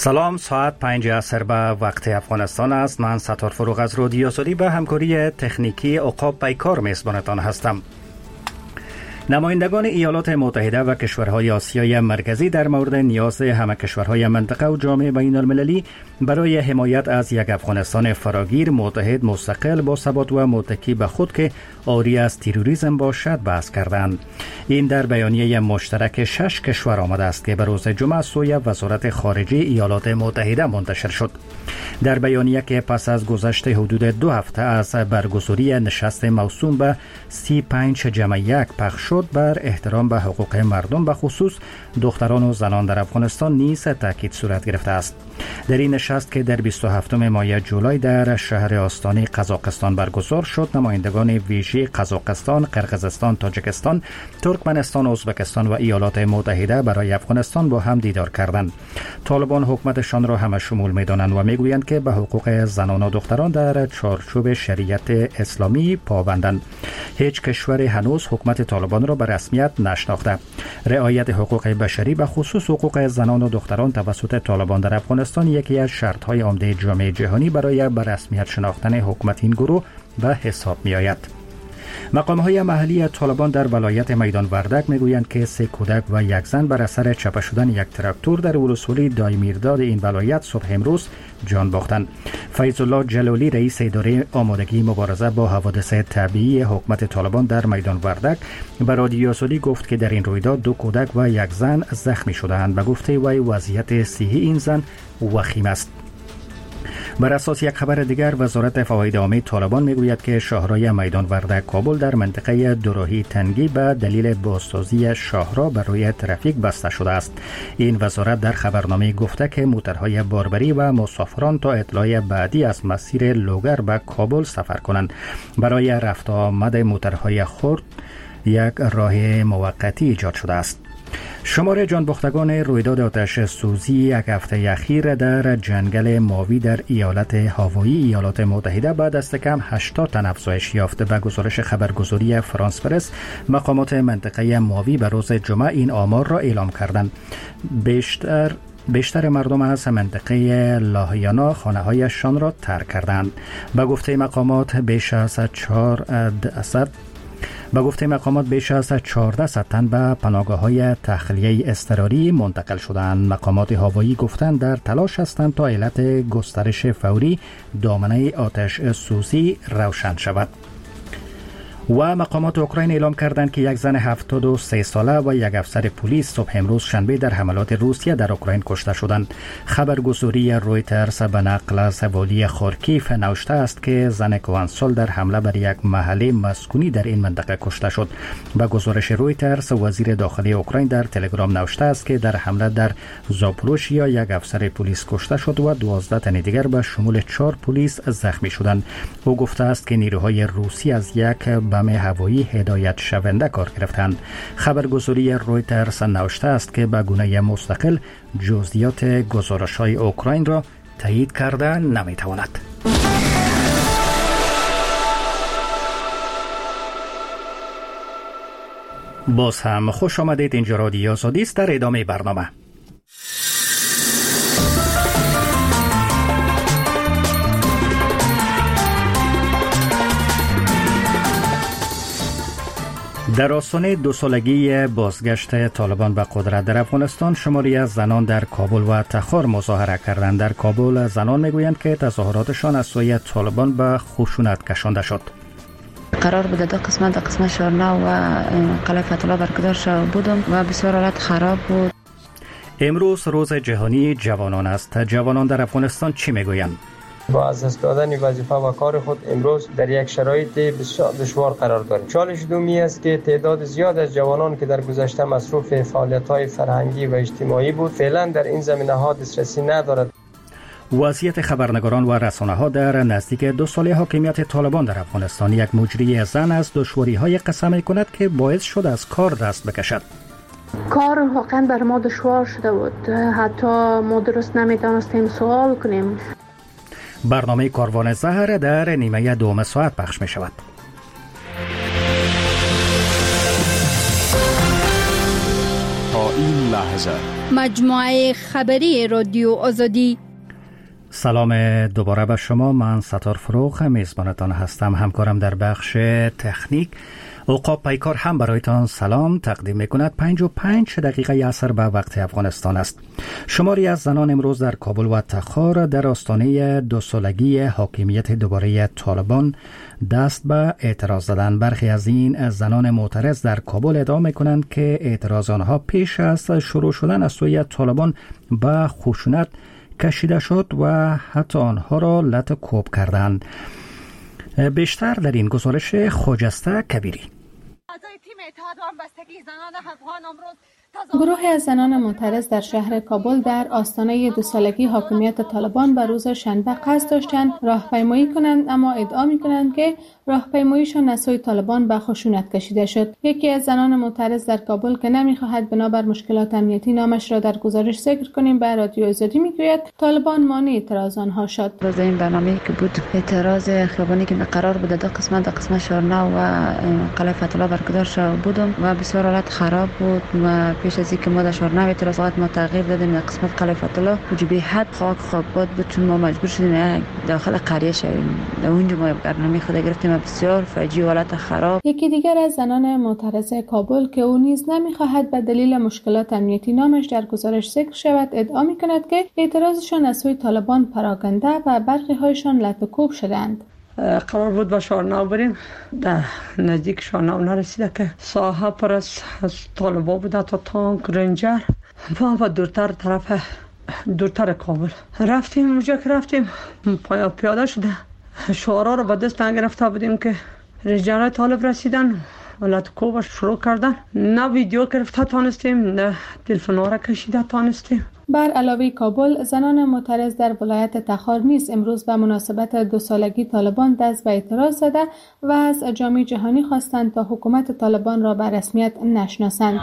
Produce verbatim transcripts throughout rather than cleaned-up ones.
سلام، ساعت پنج عصر به وقت افغانستان است. من ستار فروغ از رادیو آزادی به همکاری تکنیکی عقاب پیکار میزبانتان هستم. نمایندگان ایالات متحده و کشورهای آسیای مرکزی در مورد نیاز همه کشورهای منطقه و جامعه بین المللی برای حمایت از یک افغانستان فراگیر، متحد، مستقل، با ثبات و متکی به خود که عاری از تروریسم باشد بحث کردند. این در بیانیه مشترک شش کشور آمده است که به روز جمعه سوی وزارت خارجه ایالات متحده منتشر شد. در بیانیه که پس از گذشت حدود دو هفته از برگزاری نشست موسوم به سی و پنج جمع یک پخش شد، بر احترام به حقوق مردم به خصوص دختران و زنان در افغانستان نیز تاکید صورت گرفته است. در این نشست که در بیست و هفتم ماه جولای در شهر آستانه قزاقستان برگزار شد، نمایندگان ویژه قزاقستان، قرقیزستان، تاجیکستان، ترکمنستان، ازبکستان و ایالات متحده برای افغانستان با هم دیدار کردند. طالبان حکومتشان را همه شمول می‌دانند و میگویند که به حقوق زنان و دختران در چارچوب شریعت اسلامی پابندند. هیچ کشوری هنوز حکومت طالبان را به رسمیت نشناخته. رعایت حقوق بشری به خصوص حقوق زنان و دختران توسط طالبان در افغانستان یکی از شرط‌های عمده جامعه جهانی برای به رسمیت شناختن حکومت این گروه به حساب می‌آید. مقام‌های محلی طالبان در ولایت میدان وردک میگویند که سه کودک و یک زن بر اثر چپه شدن یک تراکتور در ولسوالی دایمیرداد این ولایت صبح امروز جان باختند. فیض الله جلالی، رئیس اداره آمادگی مبارزه با حوادث طبیعی حکومت طالبان در میدان وردک، به رادیو آزادی گفت که در این رویداد دو کودک و یک زن زخمی شده‌اند. به گفته وی وضعیت صحی این زن وخیم است. بر اساس یک خبر دیگر، وزارت فواید عامه طالبان میگوید که شاهراه میدان وردک کابل در منطقه دوراهی تنگی به دلیل بازسازی شاهراه بر روی ترافیک بسته شده است. این وزارت در خبرنامه گفته که موترهای باربری و مسافران تا اطلاع بعدی از مسیر لوگر به کابل سفر کنند. برای رفت آمد موترهای خرد یک راه موقتی ایجاد شده است. شمار جانباختگان رویداد آتش سوزی یک هفته اخیر در جنگل ماوی در ایالت هاوایی ایالات متحده به دست کم هشتاد تن افزایش یافت. به گزارش خبرگزاری فرانس پرس، مقامات منطقه ماوی به روز جمعه این آمار را اعلام کردند. بیشتر بیشتر مردم از منطقه لاهیانا خانه‌هایشان را ترک کردند. به گفته مقامات بیش از چهارصد به گفته مقامات بیش از چهارده صد تن به پناهگاه‌های تخلیه اضطراری منتقل شدند. مقامات هوایی گفتند در تلاش هستند تا علت گسترش فوری دامنه آتش سوزی روشن شود. و مقامات اوکراین اعلام کردند که یک زن هفتاد و سه ساله و یک افسر پلیس صبح امروز شنبه در حملات روسیه در اوکراین کشته شدند. خبرگزاری رویترز به نقل از والی خارکیف نوشته است که زن کوانسال در حمله بر یک محله مسکونی در این منطقه کشته شد. به گزارش رویترز، وزیر داخلی اوکراین در تلگرام نوشته است که در حمله در زاپوروژیا یک افسر پلیس کشته شد و دوازده تن دیگر به شمول چهار پلیس زخمی شدند. او گفته است که نیروهای روسی از یک بم هوایی هدایت شونده کار گرفتند. خبرگزاری رویترز نوشته است که به گونه مستقل جزئیات گزارش‌های اوکراین را تایید کرده نمی‌تواند. باز هم خوش آمدید. اینجا رادیو آزادی است. در ادامه برنامه در آستانه دو سالگی بازگشت طالبان به قدرت در افغانستان، شماری از زنان در کابل و تخار مظاهره کردند. در کابل زنان میگویند که تظاهراتشان از سوی طالبان به خشونت کشانده شد. قرار بود در قسمت در قسمت شارنا و قلعه فتح الله برگزار شد بودم و بسیار حالت خراب بود. امروز روز جهانی جوانان است. جوانان در افغانستان چی میگویند؟ با از دست دادن وظیفه و کار خود امروز در یک شرایط بسیار دشوار قرار داریم. چالش دومی است که تعداد زیاد از جوانان که در گذشته مصروف فعالیت‌های فرهنگی و اجتماعی بود فعلا در این زمینه‌ها دسترسی ندارد. وضعیت خبرنگاران و رسانه‌ها در نزدیک دو ساله حاکمیت طالبان در افغانستان، یک مجری زن از دشواری‌های قسم می‌کند که باعث شد از کار دست بکشد. کار واقعا بر ما دشوار شده بود. حتی ما درست نمی‌توانستیم سوال کنیم. برنامه کاروان زهر در نیمه دوم ساعت پخش می شود. تا این لحظه مجموعه خبری رادیو آزادی. سلام دوباره به شما. من ستار فروغ میزبانتان هستم. همکارم در بخش تکنیک عقاب پیکار هم برایتان سلام تقدیم میکند. پنج و پنج دقیقه عصر به وقت افغانستان است. شماری از زنان امروز در کابل و تخار در آستانه دو سالگی حاکمیت دوباره طالبان دست به اعتراض زدند. برخی از این زنان معترض در کابل ادعا میکنند که اعتراض آنها پیش از شروع شدن از سوی طالبان به خشونت کشیده شد و حتی آنها را لط کوب کردند. بیشتر در این گزارش خجسته کبیری. گروهی از زنان معترض در شهر کابل در آستانه دو سالگی حاکمیت طالبان به روز شنبه قصد داشتند راهپیمایی کنند، اما ادعا می‌کنند که راهپیماییشان از سوی طالبان به خشونت کشیده شد. یکی از زنان معترض در کابل که نمی‌خواهد بنابر مشکلات امنیتی نامش را در گزارش ذکر کنیم به رادیو آزادی میگوید طالبان مانع اعتراض آنها شد. روز این برنامه‌ای که بود اعتراض خیابانی که قرار بود در قسمت در قسمت شارنا و قلعه فتح الله برگزار شد بودم و بسیار حالت خراب بود و پیش از اینکه ما در شارنا اعتراضات ما تغییر دادیم در قسمت قلعه فتح الله وجبی حد خاک خواب بود چون ما مجبور شدیم داخل قریه شویم. در اونجا ما برنامه خود گرفتیم بسیار فجیع حالت خراب. یکی دیگر از زنان معترض کابل که او نیز نمی‌خواهد به دلیل مشکلات امنیتی نامش در گزارش ذکر شود ادعا می‌کند که اعتراضشان از سوی طالبان پراکنده و برخی هایشان لط و کوب شدند. قرار بود با شارنا بریم، در نزدیک شارنا نرسیده که ساحه پر از طالبا بوده تا تانک رنجر و با دورتر طرف دورتر کابل رفتیم. اونجا که رفتیم پایا پیاده شده شعارا رو به دست گرفته بودیم که رنجرهای طالب رسیدن ولات کوبا شروع کردن. نه ویدیو گرفته تانستیم نه تلفن‌ها را کشیده تانستیم. بر علاوه کابل، زنان معترض در ولایت تخار نیز امروز به مناسبت دو سالگی طالبان دست به اعتراض زده و از جامعه جهانی خواستند تا حکومت طالبان را به رسمیت نشناسند.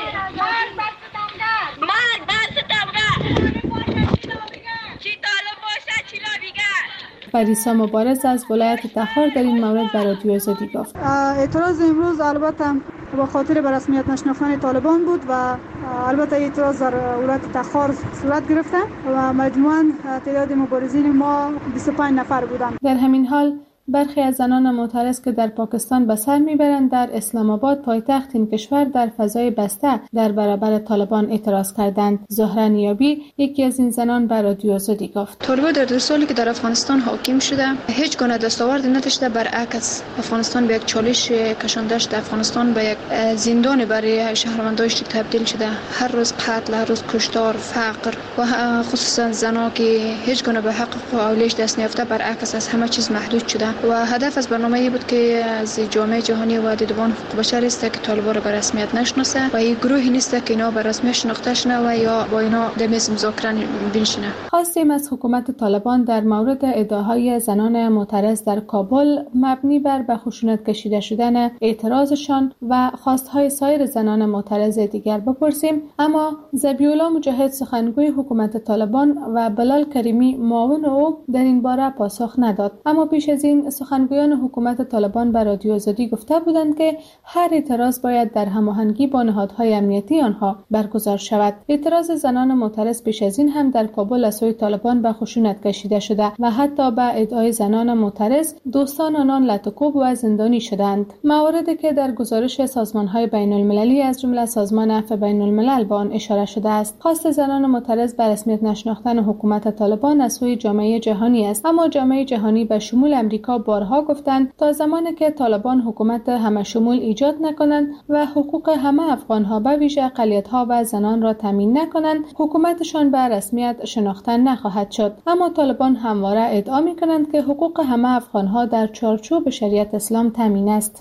فریسا مبارز از ولایت تخار در این مورد به رادیو آزادی گفت اعتراض امروز البته با خاطر به رسمیت نشناختن طالبان بود و البته اعتراض در ولایت تخار صورت گرفته و مجموعاً تعداد مبارزین ما بیست و پنج نفر بودند. در همین حال برخی از زنان معترض که در پاکستان به سر میبرند در اسلام آباد پایتخت این کشور در فضای بسته در برابر طالبان اعتراض کردند. زهره نیابی یکی از این زنان به رادیو آزادی گفت طالبان در دو سالی که در افغانستان حاکم شده هیچ گونه دستاورد نداشته، برعکس افغانستان به یک چالش کشانده شده. افغانستان به یک زندان برای شهروندانش تبدیل شده. هر روز قتل، هر روز کشتار، فقر و خصوصا زنان که هیچ گونه به حق و اولیش دست نیافته برعکس از همه چیز محدود شده. و هدف از برنامه بود که از جامعه جهانی و دیدبان حقوق بشر است که طالبان را به رسمیت نشناسه و این گروهی نیست که اینا به رسمیت شناخته شنه و یا با اینا در میز مذاکره بنشینه. خواستیم از حکومت طالبان در مورد ادعاهای زنان معترض در کابل مبنی بر به خشونت کشیده شدن اعتراضشان و خواستهای سایر زنان معترض دیگر بپرسیم، اما ذبیح‌الله مجاهد سخنگوی حکومت طالبان و بلال کریمی معاون او در این باره پاسخ نداد. اما پیش از این سخنگویان حکومت طالبان به رادیو آزادی گفته بودند که هر اعتراض باید در هماهنگی با نهادهای امنیتی آنها برگزار شود. اعتراض زنان معترض پیش از این هم در کابل از سوی طالبان به خشونت کشیده شده و حتی به ادعای زنان معترض دوستان آنان لط و کوب و زندانی شدند. مواردی که در گزارش سازمان‌های بین‌المللی از جمله سازمان عفو بین‌الملل به آن اشاره شده است. خواست زنان معترض به رسمیت نشناختن حکومت طالبان از سوی جامعه جهانی است، اما جامعه جهانی به شمول امریکا بارها گفتند تا زمانی که طالبان حکومت همه شمول ایجاد نکنند و حقوق همه افغان‌ها به ویژه اقلیت‌ها و زنان را تامین نکنند، حکومتشان به رسمیت شناخته نخواهد شد. اما طالبان همواره ادعا می‌کنند که حقوق همه افغان‌ها در چارچوب شریعت اسلام تامین است.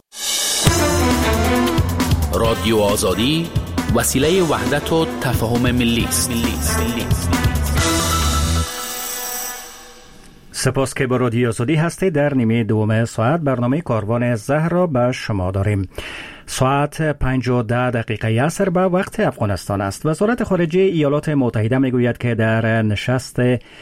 رادیو آزادی وسیله وحدت و تفاهم ملی است. سپاس که با رادیو آزادی هستید. در نیمه دوم ساعت برنامه کاروان زهر را به شما داریم. ساعت پنج و ده دقیقه عصر به وقت افغانستان است. وزارت خارجه ایالات متحده میگوید که در نشست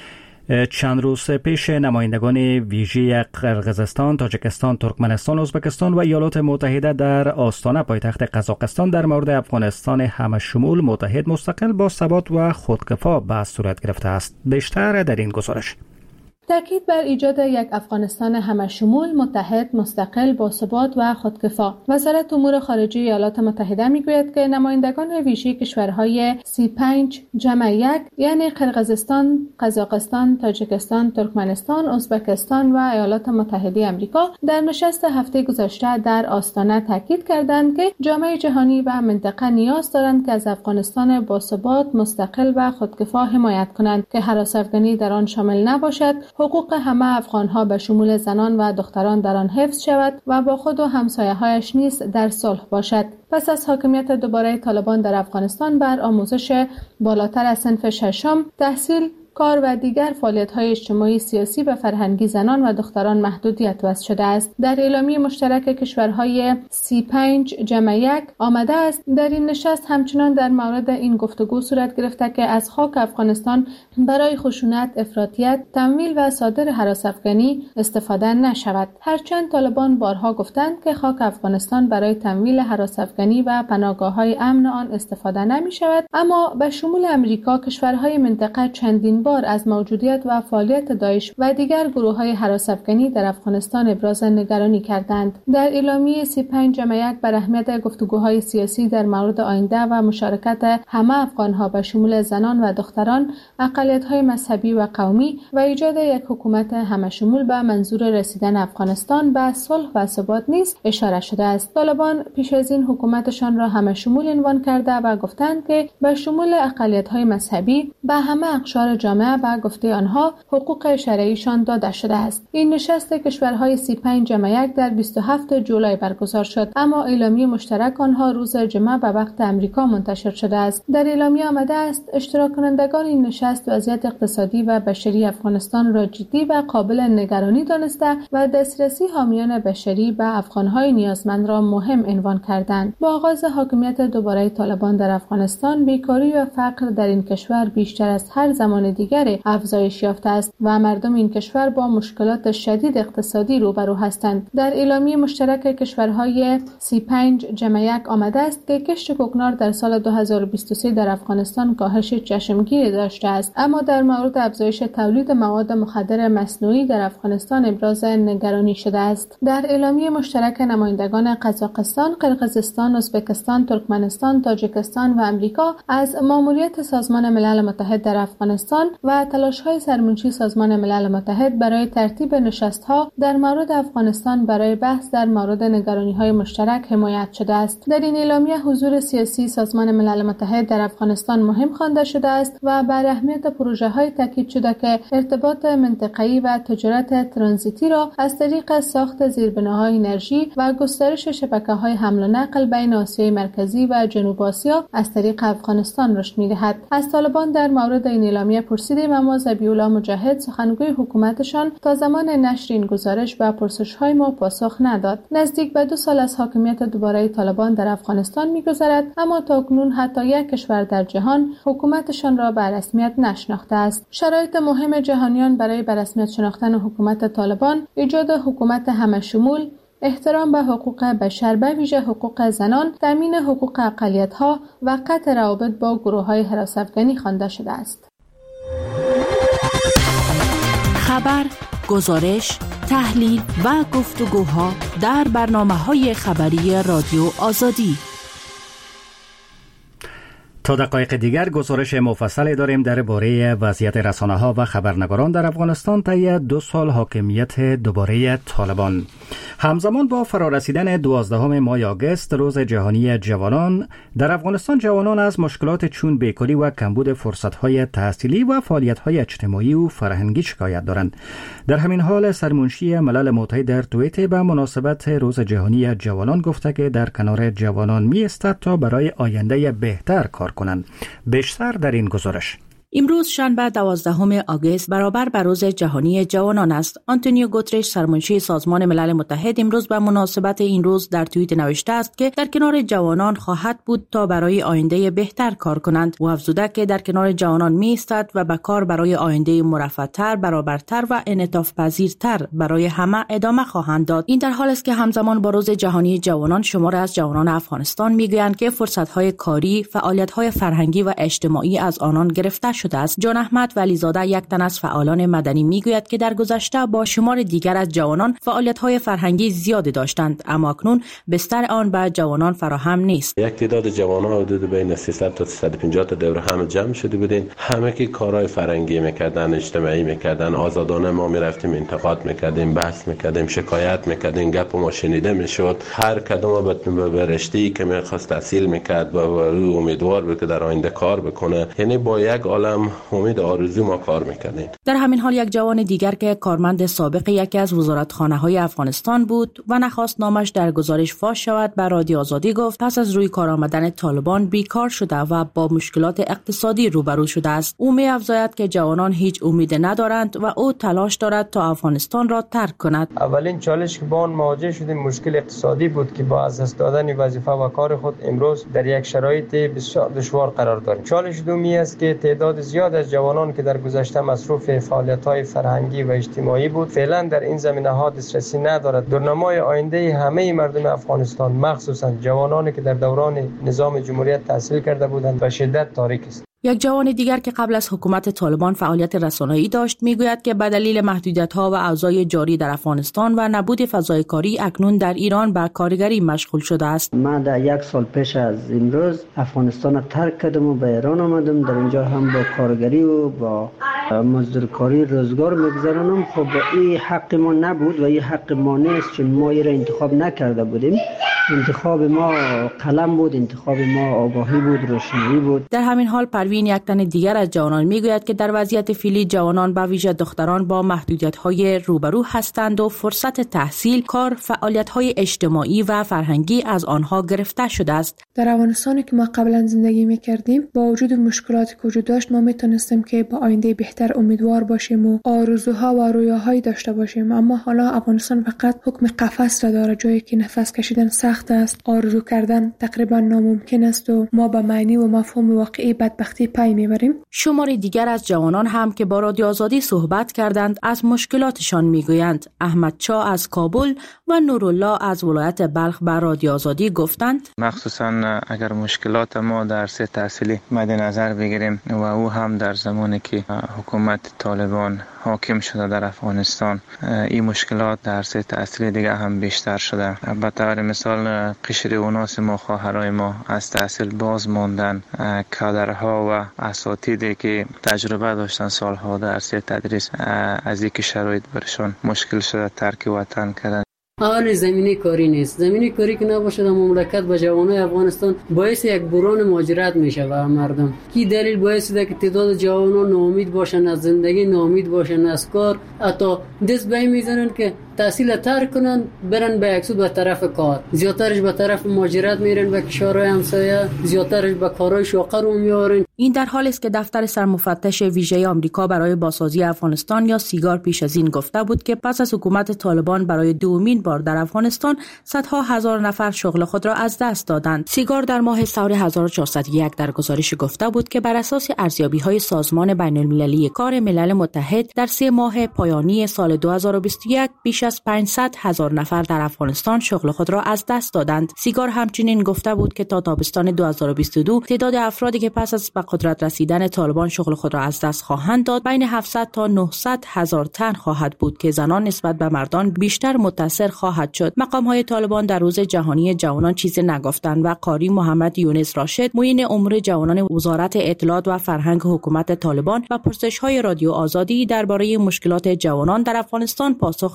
چند روز پیش نمایندگان ویژه قرقیزستان، تاجیکستان، ترکمنستان، ازبکستان و ایالات متحده در آستانه پایتخت قزاقستان در مورد افغانستان همشمول متحد مستقل با ثبات و خودکفا بحث صورت گرفته است. بیشتر در این گزارش. تاکید بر ایجاد یک افغانستان همشمول متحد مستقل با ثبات و خودکفا. وزارت امور خارجه ایالات متحده میگوید که نمایندگان ویژه کشورهای سی پنج جمع یک یعنی قرقیزستان، قزاقستان، تاجیکستان، ترکمنستان، ازبکستان و ایالات متحده آمریکا در نشست هفته گذشته در آستانه تاکید کردند که جامعه جهانی و منطقه نیاز دارند که از افغانستان با ثبات مستقل و خودکفا حمایت کنند که هراس افغانی در آن شامل نباشد، حقوق همه افغانها به شمول زنان و دختران در آن حفظ شود و با خود و همسایه‌هایش نیز در صلح باشد. پس از حاکمیت دوباره طالبان در افغانستان بر آموزش بالاتر از صنف ششم، تحصیل، کار و دیگر فعالیت‌های اجتماعی، سیاسی و فرهنگی زنان و دختران محدودیت وضع شده است. در اعلامیه مشترک کشورهای سی پنج جمع یک آمده است در این نشست همچنان در مورد این گفتگو صورت گرفته که از خاک افغانستان برای خشونت، افراطیت، تمویل و صادر هراس افغانی استفاده نشود. هرچند طالبان بارها گفتند که خاک افغانستان برای تمویل هراس افغانی و پناهگاه‌های امن آن استفاده نمی‌شود، اما به شمول امریکا کشورهای منطقه چندین بار از موجودیت و فعالیت داعش و دیگر گروه‌های هراس افغانی در افغانستان ابراز نگرانی کردند. در اعلامیه سی پنج جمع یک بر اهمیت گفتگوهای سیاسی در مورد آینده و مشارکت همه افغان‌ها به شمول زنان و دختران، اقلیت‌های مذهبی و قومی و ایجاد یک حکومت همشمول به منظور رسیدن افغانستان به صلح و ثبات نیز اشاره شده است. طالبان پیش از این حکومتشان را همشمول عنوان کرده و گفتند که به شمول اقلیت‌های مذهبی به همه اقشار جامعه و گفته آنها حقوق شرعیشان داده شده است. این نشست کشورهای سی پنج جمع یک در بیست و هفتم جولای برگزار شد، اما اعلامیه مشترک آنها روز جمعه به وقت امریکا منتشر شده است. در اعلامیه آمده است اشتراک کنندگان این نشست وضعیت اقتصادی و بشری افغانستان را جدی و قابل نگرانی دانسته و دسترسی حامیان بشری به افغانهای نیازمند را مهم عنوان کردند. با آغاز حاکمیت دوباره طالبان در افغانستان، بیکاری و فقر در این کشور بیشتر از هر زمان دیگر افزایش یافته است و مردم این کشور با مشکلات شدید اقتصادی روبرو هستند. در اعلامیه مشترک کشورهای سی پنج جمع یک آمده است که کشت کوکنار در سال دو هزار و بیست و سه در افغانستان کاهش چشمگیری داشته است، اما در مورد افزایش تولید مواد مخدر مصنوعی در افغانستان ابراز نگرانی شده است. در اعلامیه مشترک نمایندگان قزاقستان، قرقیزستان، ازبکستان، ترکمنستان، تاجیکستان و آمریکا از ماموریت سازمان ملل متحد در افغانستان و تلاش‌های سرمنشی سازمان ملل متحد برای ترتیب نشست‌ها در مورد افغانستان برای بحث در مورد نگرانی‌های مشترک حمایت شده است. در این اعلامیه حضور سیاسی سازمان ملل متحد در افغانستان مهم خوانده شده است و بر اهمیت پروژه‌های تاکید شده که ارتباط منطقه‌ای و تجارت ترانزیتی را از طریق ساخت زیربناهای انرژی و گسترش شبکه‌های حمل و نقل بین آسیای مرکزی و جنوب آسیا از طریق افغانستان رشد می‌دهد. از طالبان در مورد این اعلامیه پرسیدیم، اما ذبیح‌الله مجاهد سخنگوی حکومتشان تا زمان نشر این گزارش به پرسش‌های ما پاسخ نداد. نزدیک به دو سال از حاکمیت دوباره طالبان در افغانستان می‌گذرد، اما تاکنون حتی یک کشور در جهان حکومتشان را به رسمیت نشناخته است. شرایط مهم جهانیان برای به رسمیت شناختن حکومت طالبان، ایجاد حکومت همشمول، احترام به حقوق بشر به ویژه حقوق زنان، تامین حقوق اقلیت‌ها و قطع روابط با گروه‌های هراس افغانی خوانده شده است. خبر، گزارش، تحلیل و گفتگوها در برنامه‌های خبری رادیو آزادی. تا دقایق دیگر گزارش مفصلی داریم درباره وضعیت رسانه‌ها و خبرنگاران در افغانستان طی دو سال حاکمیت دوباره طالبان. همزمان با فرارسیدن دوازدهم ماه آگوست روز جهانی جوانان، در افغانستان جوانان از مشکلات چون بیکاری و کمبود فرصت‌های تحصیلی و فعالیت‌های اجتماعی و فرهنگی شکایت دارند. در همین حال سرمنشی ملل متحد در توییت به مناسبت روز جهانی جوانان گفته که در کنار جوانان می‌ایستد تا برای آینده بهتر کار کنند. بیشتر در این گزارش. امروز شنبه دوازدهم آگوست برابر با روز جهانی جوانان است. آنتونیو گوترش سرمنشی سازمان ملل متحد امروز به مناسبت این روز در توییت نوشته است که در کنار جوانان خواهد بود تا برای آینده بهتر کار کنند. او افزوده که در کنار جوانان می ایستد و به کار برای آینده مرفه‌تر، برابرتر و انعطاف پذیرتر برای همه ادامه خواهند داد. این در حالی است که همزمان با روز جهانی جوانان شمار از جوانان افغانستان میگویند که فرصت‌های کاری، فعالیت‌های فرهنگی و اجتماعی از آنان گرفته شده است. جان احمد ولیزاده یک تن از فعالان مدنی میگوید که در گذشته با شمار دیگر از جوانان فعالیت‌های فرهنگی زیاد داشتند، اما اکنون بستر آن به جوانان فراهم نیست. یک تعداد جوانان حدود بین سیصد تا سیصد و پنجاه تا دور هم جمع شده بودیم. همه که کارهای فرهنگی میکردن، اجتماعی میکردن، آزادانه ما میرفتیم انتقاد میکردیم، بحث میکردیم، شکایت میکردیم، گپ ما شنیده میشد. هر کدوم به رشته‌ای که میخواست تحصیل میکرد و امیدوار بود که در آینده کار بکنه، یعنی با یک عالم امید آرزو ما کار میکردیم. در همین حال یک جوان دیگر که کارمند سابق یکی از وزارتخانه‌های افغانستان بود و نخواست نامش در گزارش فاش شود، به رادیو آزادی گفت پس از روی کار آمدن طالبان بیکار شده و با مشکلات اقتصادی روبرو شده است. او می افزاید که جوانان هیچ امید ندارند و او تلاش دارد تا افغانستان را ترک کند. اولین چالش که با آن مواجه شدیم مشکل اقتصادی بود که با از دست دادن وظیفه و کار خود امروز در یک شرایط بسیار دشوار قرار داریم. چالش دومی است که تعداد زیاد از جوانان که در گذشته مصروف فعالیت‌های فرهنگی و اجتماعی بود فعلا در این زمینه‌ها دسترسی ندارد. درنمای آینده همه مردم افغانستان، مخصوصا جوانانی که در دوران نظام جمهوریت تحصیل کرده بودند، به شدت تاریک است. یک جوان دیگر که قبل از حکومت طالبان فعالیت رسانه‌ای داشت میگوید که به دلیل محدودیت‌ها و اوضاع جاری در افغانستان و نبود فضای کاری اکنون در ایران به کارگری مشغول شده است. من در یک سال پیش از امروز افغانستان را ترک کردم و به ایران آمدم. در اینجا هم با کارگری و با مزدورکاری روزگار میگذرانم. خب این حق ما نبود و این حق ما نیست، چون ما این را انتخاب نکرده بودیم. انتخاب ما قلم بود، انتخاب ما آگاهی بود، روشنایی بود. در همین حال پروین یک تن دیگر از جوانان میگوید که در وضعیت فعلی جوانان به ویژه دختران با محدودیت‌های روبرو هستند و فرصت تحصیل، کار، فعالیت‌های اجتماعی و فرهنگی از آنها گرفته شده است. در افغانستانی که ما قبلا زندگی می‌کردیم با وجود مشکلاتی که وجود داشت ما میتونستیم که با آینده بهتر امیدوار باشیم و آرزوها و رویاهایی داشته باشیم، اما حالا افغانستان فقط حکم قفس را داره، جایی که نفس کشیدن سخت است، آرزو کردن تقریبا ناممکن است و ما به معنی و مفهوم واقعی بدبختی پی میبریم. شماری دیگر از جوانان هم که با رادیو آزادی صحبت کردند از مشکلاتشان میگویند. احمد چا از کابل و نورالله از ولایت بلخ به رادیو آزادی گفتند مخصوصا اگر مشکلات ما در سه تحصیلی مد نظر بگیریم و او هم در زمانی که حکومت طالبان حاکم شده در افغانستان، این مشکلات در سه تحصیلی دیگه هم بیشتر شده. به طور مثال قشر اوناس ما، خواهرای ما از تحصیل باز ماندن، کادرها و اساتیدی که تجربه داشتن سالها در سه تدریس از اینکه شرایط برشان مشکل شده ترک وطن کردن. اول زمینه کاری نیست. زمینه کاری که نباشه در مملکت با جوانای افغانستان باعث یک بحران مهاجرت میشه و مردم کی دلیل باعث ده که تعداد جوانان ناامید باشن از زندگی، ناامید باشن از کار، حتی دست به میزنن که تحصیل ترک کنن برن به یکسو به طرف کار، زیاترش به طرف مهاجرت میرن و کشورهای همسایه، زیاترش به کارهای شاقه رو میارن. این در حالی است که دفتر سرمفتش ویژه آمریکا برای بازسازی افغانستان یا سیگار پیش از این گفته بود که پس از حکومت طالبان برای دومین بار در افغانستان صدها هزار نفر شغل خود را از دست دادند. سیگار در ماه سور هزار و چهارصد و یک در گزارش گفته بود که بر اساس ارزیابی‌های سازمان بین‌المللی کار ملل متحد در سه ماه پایانی سال دو هزار و بیست و یک بیش از پانصد هزار نفر در افغانستان شغل خود را از دست دادند. سیگار همچنین گفته بود که تا تابستان دو هزار و بیست و دو تعداد افرادی که پس از به قدرت رسیدن طالبان شغل خود را از دست خواهند داد بین هفتصد تا نهصد هزار تن خواهد بود که زنان نسبت به مردان بیشتر متاثر خواهد شد. مقام‌های طالبان در روز جهانی جوانان چیزی نگفتند و قاری محمد یونس راشد، معین امور جوانان وزارت اطلاعات و فرهنگ حکومت طالبان و پرسش‌های رادیو آزادی درباره مشکلات جوانان در افغانستان پاسخ نداد.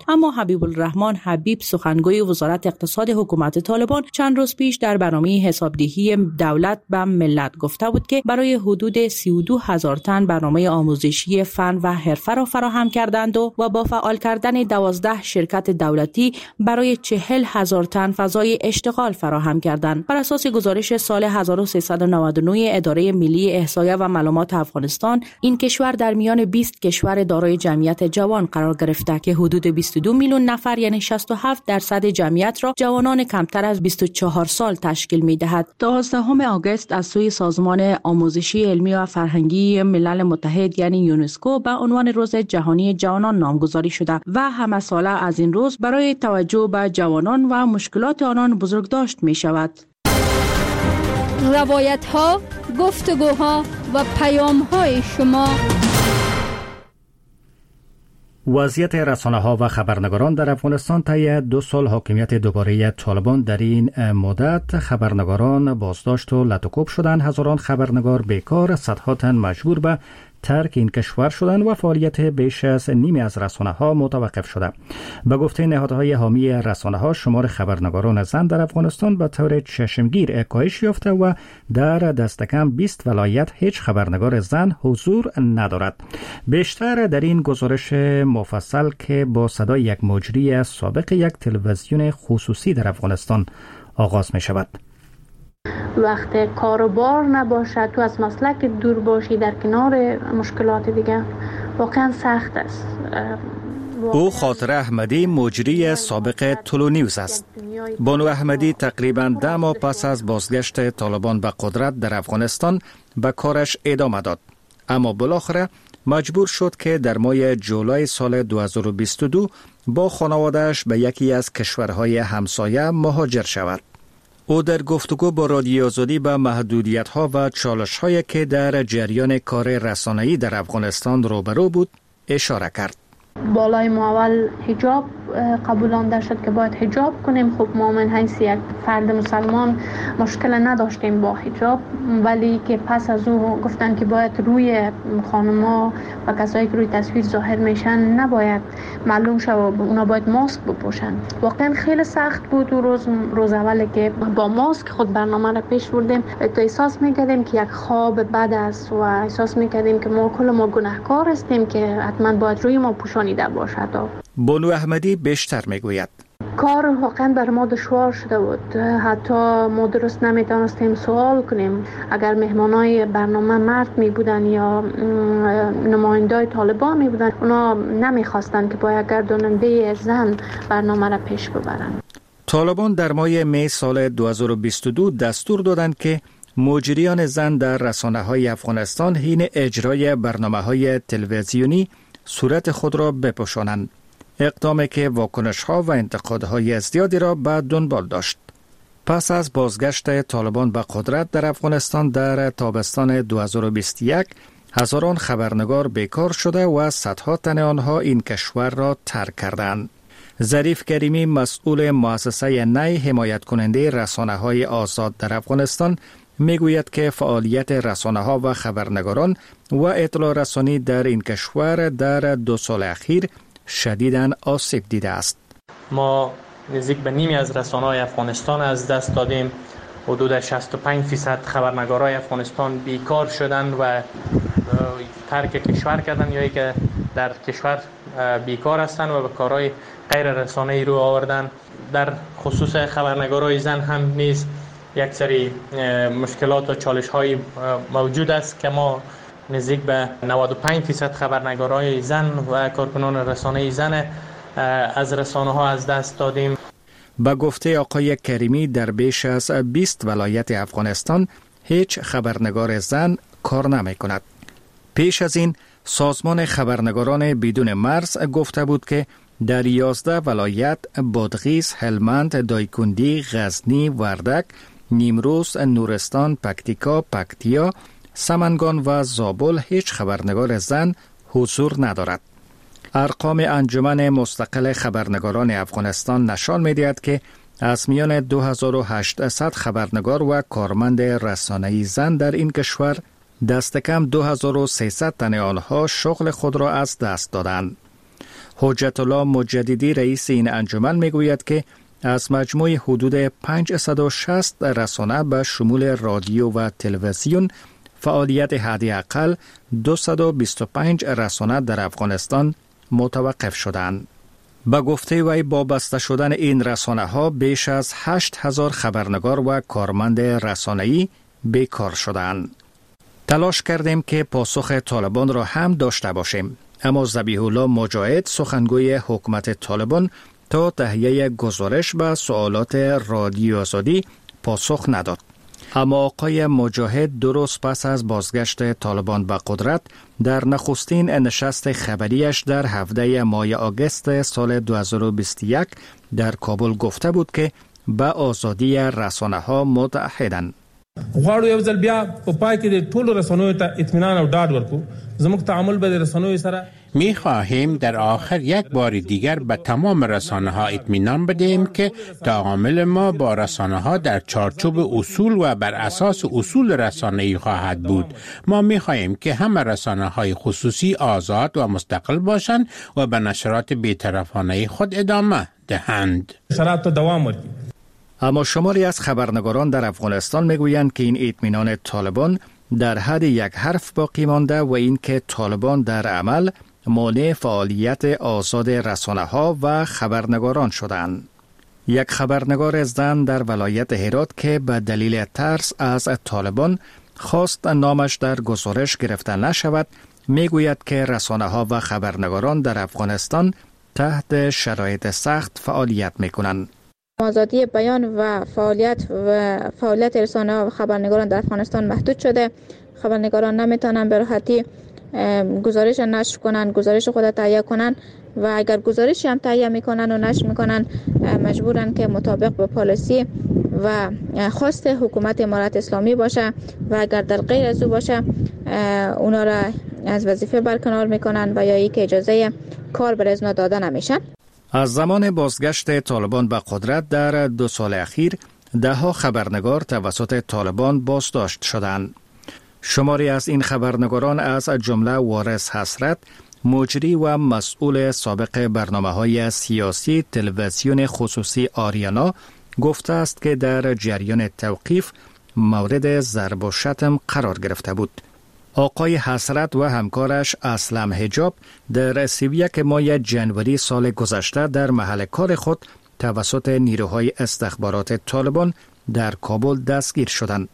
اما حبیب الرحمن حبیب سخنگوی وزارت اقتصاد حکومت طالبان چند روز پیش در برنامه حسابدهی دولت به ملت گفته بود که برای حدود سی و دو هزار تن برنامه آموزشی فن و حرفه را فراهم کردند و با فعال کردن دوازده شرکت دولتی برای چهل هزار تن فضای اشتغال فراهم کردند. بر اساس گزارش سال هزار و سیصد و نود و نه اداره ملی احصایه و معلومات افغانستان، این کشور در میان بیست کشور دارای جمعیت جوان قرار گرفته که حدود بیست و دو میلیون نفر یعنی شصت و هفت درصد جمعیت را جوانان کمتر از بیست و چهار سال تشکیل می‌دهد. دوازدهم آگوست از سوی سازمان آموزشی علمی و فرهنگی ملل متحد یعنی یونسکو به عنوان روز جهانی جوانان نامگذاری شده و همه ساله از این روز برای توجه به جوانان و مشکلات آنان بزرگداشت می شود. روایت ها، گفتگوها و پیام های شما. وضعیت رسانه‌ها و خبرنگاران در افغانستان طی دو سال حاکمیت دوباره طالبان در این مدت خبرنگاران بازداشت و لطوکوب شدند. هزاران خبرنگار بیکار، صدها تن مجبور به ترک این کشور شدند و فعالیت بیش از نیمی از رسانه‌ها متوقف شده. به گفته نهادهای حامی رسانه‌ها، شمار خبرنگاران زن در افغانستان به طور چشمگیر کاهش یافته و در دست کم بیست ولایت هیچ خبرنگار زن حضور ندارد. بیشتر در این گزارش مفصل که با صدای یک مجری سابق یک تلویزیون خصوصی در افغانستان آغاز می شود. وقتی کاروبار نباشه، تو از مسلک دور باشی در کنار مشکلات دیگه، واقعا سخت است. او خاطره احمدی مجری سابق طلو نیوز است. بانو احمدی تقریباً ده ماه پس از بازگشت طالبان به قدرت در افغانستان به کارش ادامه داد، اما بالاخره مجبور شد که در ماه جولای سال دو هزار و بیست و دو با خانواده‌اش به یکی از کشورهای همسایه مهاجر شود. او در گفتگو با رادیو آزادی به محدودیت‌ها و چالش‌هایی که در جریان کار رسانه‌ای در افغانستان روبرو بود اشاره کرد. بالای ما اول حجاب قبولانده شد که باید حجاب کنیم. خب ما من حیث یک فرد مسلمان مشکل نداشتیم با حجاب، ولی که پس از او گفتن که باید روی خانم‌ها و کسایی که روی تصویر ظاهر میشن نباید معلوم شه و اونا باید ماسک بپوشن. واقعا خیلی سخت بود و روز روز اولی که با ماسک خود برنامه را پیش بردیم، تو احساس میکردیم که یک خواب بد است و احساس میکردیم که ما کل ما گناهکار هستیم که حتما باید روی ما پوشانیده باشد. بانو احمدی بیشتر میگوید کار واقعا بر ما دشوار شده بود. حتی ما درست نمیتونستیم سوال کنیم. اگر مهمانای برنامه مرد می بودن یا نمایندای طالبان می بودن، اونا نمیخواستن که با یک گرداننده زن برنامه را پیش ببرن. طالبان در ماه می سال دو هزار و بیست و دو دستور دادند که مجریان زن در رسانه‌های افغانستان حین اجرای برنامه‌های تلویزیونی صورت خود را بپوشانند. اقدامی که واکنش‌ها و انتقادهای زیادی را به دنبال داشت. پس از بازگشت طالبان به قدرت در افغانستان در تابستان دو هزار و بیست و یک، هزاران خبرنگار بیکار شده و صدها تن آنها این کشور را ترک کردند. ظریف کریمی، مسئول مؤسسه نی حمایت کننده رسانه‌های آزاد در افغانستان، میگوید که فعالیت رسانه‌ها و خبرنگاران و اطلاع رسانی در این کشور در دو سال اخیر شدیداً آسیب دیده است. ما نزدیک به نیمی از رسانه‌های افغانستان از دست دادیم. حدود شصت و پنج درصد خبرنگارای افغانستان بیکار شدند و ترک کشور کردند یا که در کشور بیکار هستند و به کارهای غیر رسانه‌ای رو آوردن. در خصوص خبرنگارای زن هم نیز یک سری مشکلات و چالش‌های موجود است که ما نزدیک به نود و پنج درصد خبرنگارای زن و کارکنان رسانه‌ای زن از رسانه‌ها از دست دادیم. با گفته آقای کریمی، در بیش از بیست ولایت افغانستان هیچ خبرنگار زن کار نمی کند. پیش از این سازمان خبرنگاران بدون مرز گفته بود که در یازده ولایت بادغیس، هلمند، دایکندی، غزنی، وردک، نیمروز، نورستان، پکتیکا، پکتیا، سمنگان و زابل هیچ خبرنگار زن حضور ندارد. ارقام انجمن مستقل خبرنگاران افغانستان نشان می‌دهد که از میان دو هزار و هشتصد خبرنگار و کارمند رسانه‌ای زن در این کشور دست کم دو هزار و سیصد تن آنها شغل خود را از دست دادند. حجت الله مجددی رئیس این انجمن میگوید که از مجموع حدود پانصد و شصت رسانه به شمول رادیو و تلویزیون فعالیت حداقل دویست و بیست و پنج رسانه در افغانستان متوقف شدند. با گفته وی با بسته شدن این رسانه ها بیش از هشت هزار خبرنگار و کارمند رسانه‌ای بیکار شدند. تلاش کردیم که پاسخ طالبان را هم داشته باشیم، اما ذبیح الله مجاهد سخنگوی حکومت طالبان تا تهیه گزارش به سوالات رادیو آزادی پاسخ نداد. اما آقای مجاهد درست پس از بازگشت طالبان به قدرت در نخستین نشست خبریش در هفده ماه آگوست سال دو هزار و بیست و یک در کابل گفته بود که به آزادی رسانه ها متعهدند. غواړو یو ځل بیا په پای کې د ټولو رسنیو ته اطمینان او ډاډ ورکو. زموږ تعامل به د رسنیو سره می خواهیم در آخر یک بار دیگر به تمام رسانه ها اطمینان بدهیم که تعامل ما با رسانه ها در چارچوب اصول و بر اساس اصول رسانه‌ای خواهد بود. ما می خواهیم که همه رسانه های خصوصی آزاد و مستقل باشند و به نشرات بی‌طرفانه خود ادامه دهند. شرایط دوام ورکړي. اما شماری از خبرنگاران در افغانستان میگویند که این اطمینان طالبان در حد یک حرف باقی مانده و اینکه طالبان در عمل مانع فعالیت آزاد رسانه‌ها و خبرنگاران شدند. یک خبرنگار زن در ولایت هرات که به دلیل ترس از طالبان خواست نامش در گزارش گرفته نشود، میگوید که رسانه‌ها و خبرنگاران در افغانستان تحت شرایط سخت فعالیت میکنند. آزادی بیان و فعالیت و فعالیت رسانه‌ها و خبرنگاران در افغانستان محدود شده. خبرنگاران نمیتونن به راحتی گزارش نشر کنن، گزارش خود تهیه کنن و اگر گزارشی هم تهیه میکنن و نشر میکنن مجبورن که مطابق با پالیسی و خواست حکومت امارت اسلامی باشه و اگر در غیر از او باشه اونا را از وظیفه برکنار میکنن و یا ای که اجازه کار بر از داده نمیشن. از زمان بازگشت طالبان به قدرت در دو سال اخیر ده ها خبرنگار توسط طالبان بازداشت شدند. شماری از این خبرنگاران از جمله وارث حسرت، مجری و مسئول سابق برنامه‌های سیاسی تلویزیون خصوصی آریانا گفته است که در جریان توقیف مورد ضرب و شتم قرار گرفته بود. آقای حسرت و همکارش اسلم حجاب در سی و یک ماه جنوری سال گذشته در محل کار خود توسط نیروهای استخبارات طالبان در کابل دستگیر شدند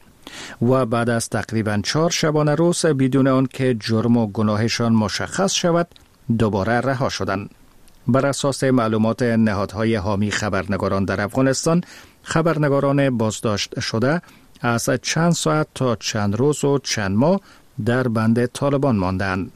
و بعد از تقریباً چهار شبانه روز بدون آن که جرم و گناهشان مشخص شود دوباره رها شدند. بر اساس معلومات نهادهای حامی خبرنگاران در افغانستان، خبرنگاران بازداشت شده از چند ساعت تا چند روز و چند ماه در بند طالبان ماندند.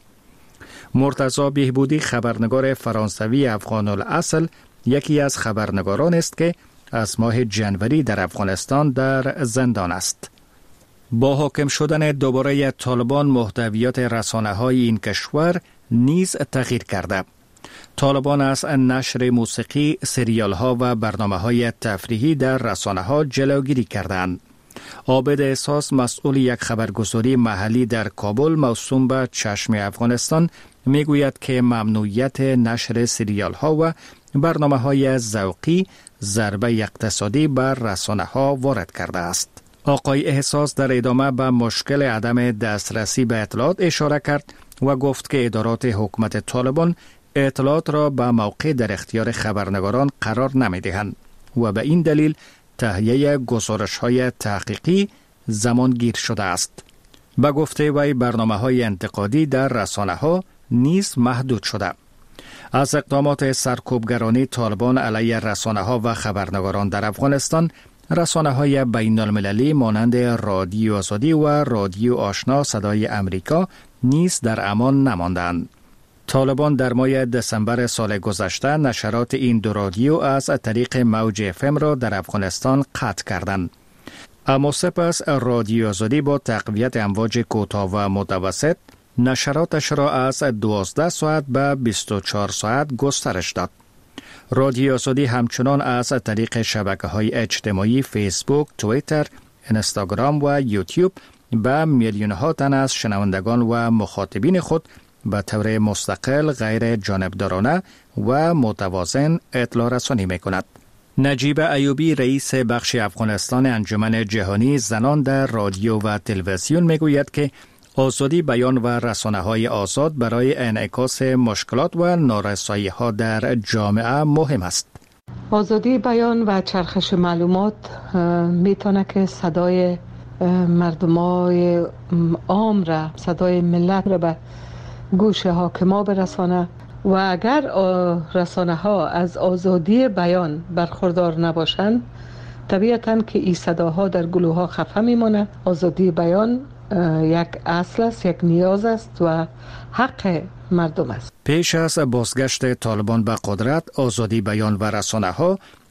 مرتضی بهبودی خبرنگار فرانسوی افغان الاصل یکی از خبرنگاران است که از ماه جنوری در افغانستان در زندان است. با حاکم شدن دوباره طالبان محتویات رسانه‌های این کشور نیز تغییر کرده. طالبان از نشر موسیقی، سریال‌ها و برنامه‌های تفریحی در رسانه‌ها جلوگیری کردند. عابد احساس مسئول یک خبرگزاری محلی در کابل موسوم به چشم افغانستان میگوید که ممنوعیت نشر سریال‌ها و برنامه‌های ذوقی ضربه اقتصادی بر رسانه‌ها وارد کرده است. آقای احساس در ادامه به مشکل عدم دسترسی به اطلاعات اشاره کرد و گفت که ادارات حکومت طالبان اطلاعات را به موقع در اختیار خبرنگاران قرار نمی‌دهند و به این دلیل تهیه گزارش‌های تحقیقی زمانگیر شده است. به گفته وی برنامه‌های انتقادی در رسانه‌ها نیز محدود شده. از اقدامات سرکوبگرانی طالبان علیه رسانه‌ها و خبرنگاران در افغانستان، رسانه‌های بین المللی مانند رادیو آزادی و رادیو آشنا صدای امریکا نیز در امان نماندند. طالبان در ماه دسامبر سال گذشته نشرات این دو رادیو از طریق موج اف ام را در افغانستان قطع کردند. اما سپس رادیو آزادی با تقویت امواج کوتاه و متوسط نشراتش را از دوازده ساعت به بیست و چهار ساعت گسترش داد. رادیو آزادی همچنان از طریق شبکه‌های اجتماعی فیسبوک، توییتر، اینستاگرام و یوتیوب به میلیون‌ها تن از شنوندگان و مخاطبین خود به طور مستقل، غیر جانبدارانه و متوازن اطلاع رسانی می کند. نجیب ایوبی رئیس بخش افغانستان انجمن جهانی زنان در رادیو و تلویزیون می گوید که آزادی بیان و رسانه‌های آزاد برای انعکاس مشکلات و نارسایی‌ها در جامعه مهم است. آزادی بیان و چرخش معلومات میتونه که صدای مردمای عام را، صدای ملت را به گوش حاکما برسانه و اگر رسانه ها از آزادی بیان برخوردار نباشند طبیعتاً که این صداها در گلوها خفه میمونه. آزادی بیان یک اصل است، یک نیاز است و حق مردم است. پیش از بازگشت طالبان به قدرت، آزادی بیان و رسانه ها